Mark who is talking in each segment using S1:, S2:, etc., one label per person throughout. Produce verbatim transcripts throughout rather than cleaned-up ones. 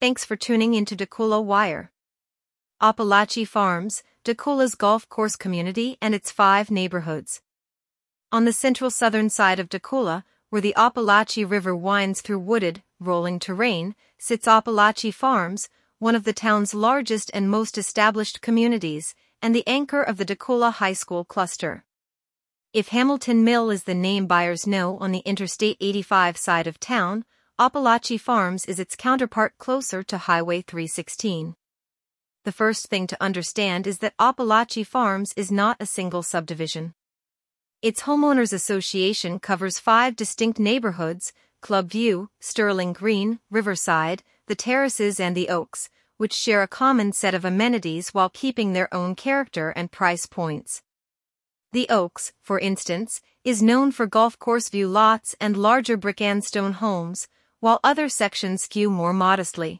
S1: Thanks for tuning into Dakula Wire. Apalachee Farms, Dakula's golf course community and its five neighborhoods. On the central southern side of Dakula, where the Apalachee River winds through wooded, rolling terrain, sits Apalachee Farms, one of the town's largest and most established communities, and the anchor of the Dakula High School cluster. If Hamilton Mill is the name buyers know on the Interstate eighty-five side of town, Apalachee Farms is its counterpart closer to Highway three sixteen. The first thing to understand is that Apalachee Farms is not a single subdivision. Its homeowners association covers five distinct neighborhoods: Club View, Sterling Green, Riverside, the Terraces and the Oaks, which share a common set of amenities while keeping their own character and price points. The Oaks, for instance, is known for golf course view lots and larger brick and stone homes, while other sections skew more modestly.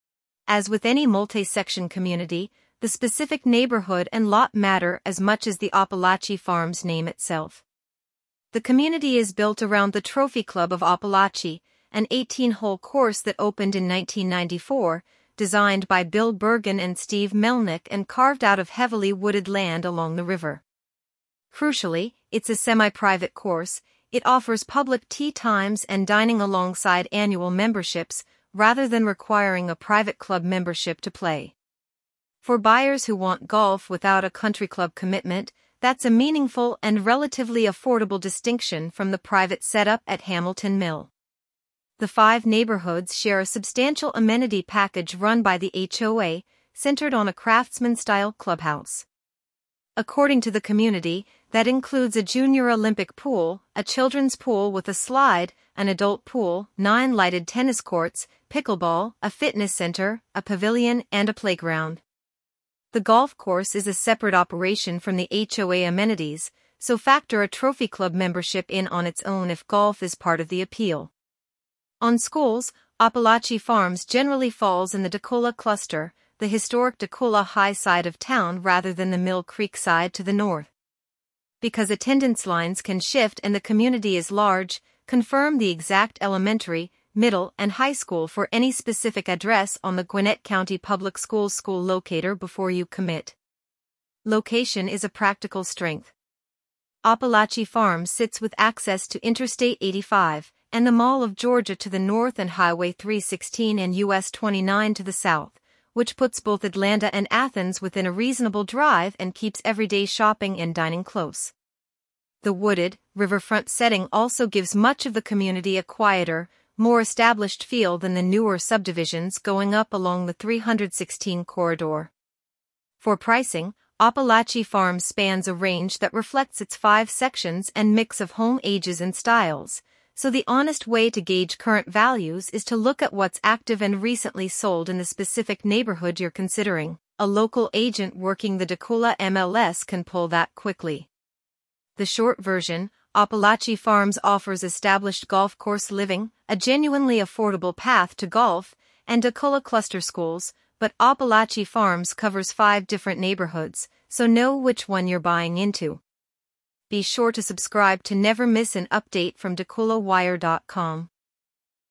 S1: As with any multi-section community, the specific neighborhood and lot matter as much as the Apalachee Farms name itself. The community is built around the Trophy Club of Apalachee, an eighteen-hole course that opened in nineteen ninety-four, designed by Bill Bergen and Steve Melnick and carved out of heavily wooded land along the river. Crucially, it's a semi-private course. It offers public tee times and dining alongside annual memberships, rather than requiring a private club membership to play. For buyers who want golf without a country club commitment, that's a meaningful and relatively affordable distinction from the private setup at Hamilton Mill. The five neighborhoods share a substantial amenity package run by the H O A, centered on a craftsman-style clubhouse. According to the community, that includes a junior Olympic pool, a children's pool with a slide, an adult pool, nine lighted tennis courts, pickleball, a fitness center, a pavilion, and a playground. The golf course is a separate operation from the H O A amenities, so factor a trophy club membership in on its own if golf is part of the appeal. On schools, Apalachee Farms generally falls in the Dakula cluster, the historic Dakula High side of town rather than the Mill Creek side to the north. Because attendance lines can shift and the community is large, confirm the exact elementary, middle, and high school for any specific address on the Gwinnett County Public Schools school locator before you commit. Location is a practical strength. Apalachee Farms sits with access to Interstate eighty-five, and the Mall of Georgia to the north and Highway three sixteen and U S twenty-nine to the south, which puts both Atlanta and Athens within a reasonable drive and keeps everyday shopping and dining close. The wooded, riverfront setting also gives much of the community a quieter, more established feel than the newer subdivisions going up along the three sixteen corridor. For pricing, Apalachee Farms spans a range that reflects its five sections and mix of home ages and styles, so the honest way to gauge current values is to look at what's active and recently sold in the specific neighborhood you're considering. A local agent working the Dakula M L S can pull that quickly. The short version, Apalachee Farms offers established golf course living, a genuinely affordable path to golf, and Dakula cluster schools, but Apalachee Farms covers five different neighborhoods, so know which one you're buying into. Be sure to subscribe to never miss an update from Dakula Wire dot com.